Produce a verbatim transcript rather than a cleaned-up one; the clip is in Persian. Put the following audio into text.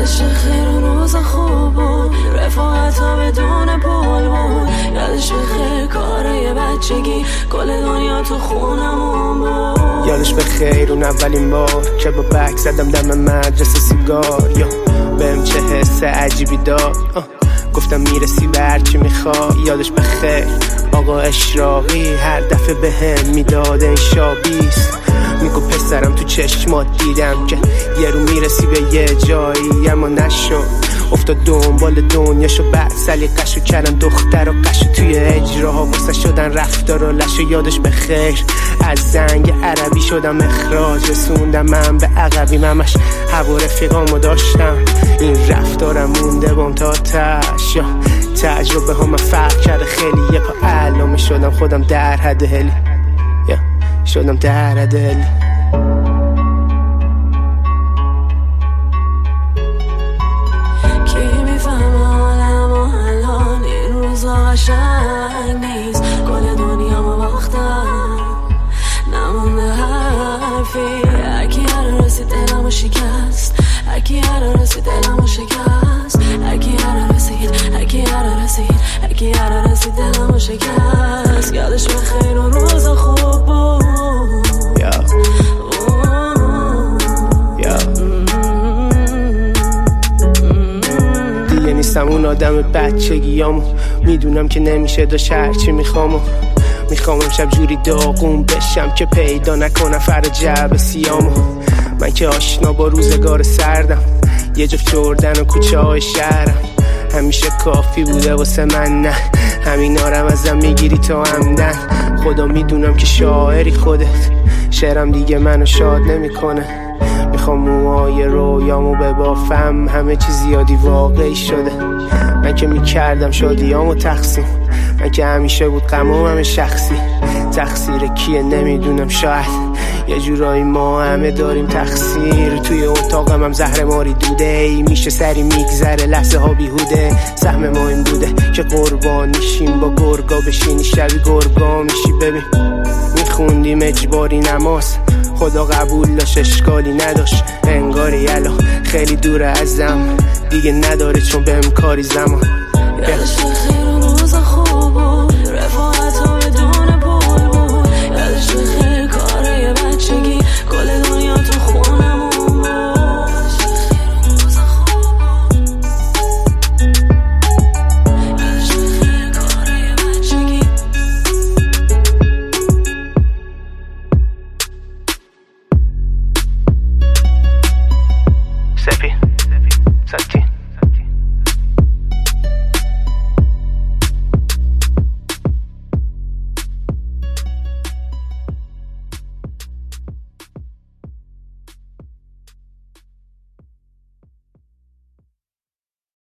یادش خیر و روز خوب بود، رفاقت ها بدون پول بود. یادش خیر کارای بچگی، کل دنیا تو خونمون بود. یادش به خیر اون اولین بار که با بک زدم دم مدرسه سیگار، یا بهم چه حس عجیبی داد، گفتم میرسی به هرچی میخوای. یادش به خیر آقا اشراقی هر دفعه به هم میداد این شابیست، میگو پسرم تو چشمات دیدم که یه رو میرسی به یه جایی، اما نشد. افتاد دنبال دنیاشو بعد سلیقه‌شو کردن دختر و قشو توی اجراها واسه شدن رفتار و لشو. یادش به خیر از زنگ عربی شدم اخراج، رسوندم من به عقبی ممش هوا رفیقامو داشتم. این رفتارم مونده بام تا تش، یا تجربه ها من فرق کرده خیلی. یه پا علامه شدم خودم در حد هلی، یا شدم در حد هلی. قشنگ نیست کل دنیا ما باختم، نمونده حرفی. هرکی هر رسید دلمو شکست، هرکی هر رسید دلمو شکست، هرکی هر رسید، هرکی هر رسید، هرکی هر رسید دلمو شکست. یادش به خیر و روز خوب بود. یا یا دیگه نیستم اون آدم بچگیامو، میدونم که نمیشه داشت هرچی میخوامو. میخوام امشب جوری داغون بشم که پیدا نکنم فردا جعب سیامو. من که آشنا با روزگار سردم، یه جفت جردن و کوچه های شهرم همیشه کافی بوده واسه من. نه همین آرم ازم میگیری تا همدن، خدا میدونم که شاعری خودت، شعرم دیگه منو شاد نمیکنه. میخوام موهای رویامو ببافم، همه چی زیادی واقعی شده. من که میکردم شادیامو تقسیم، من که همیشه بود غمم همه شخصی. تقصیر کیه نمیدونم، شاید یه جورایی ما همه داریم تقصیر. توی اتاقم هم زهر ماری دوده ای، میشه سری میگذره لحظه ها بیهوده. سهم ما این بوده که قربانیشیم با گرگا بشینی شبی گرگا میشی. ببین میخوندیم اجباری نماز، خدا قبول داشت اشکالی نداشت. انگاری الان خیلی دوره ازم، دیگه نداره چون بهم کاری زمان. یادش خیر و روز خوب بود، رفاقت ها بدون پول بود. یادش خیر کارای بچگی، کل دنیا تو خونمون بود. یادش خیر و روز خوب بود، یادش خیر کارای بچگی. سپی سپی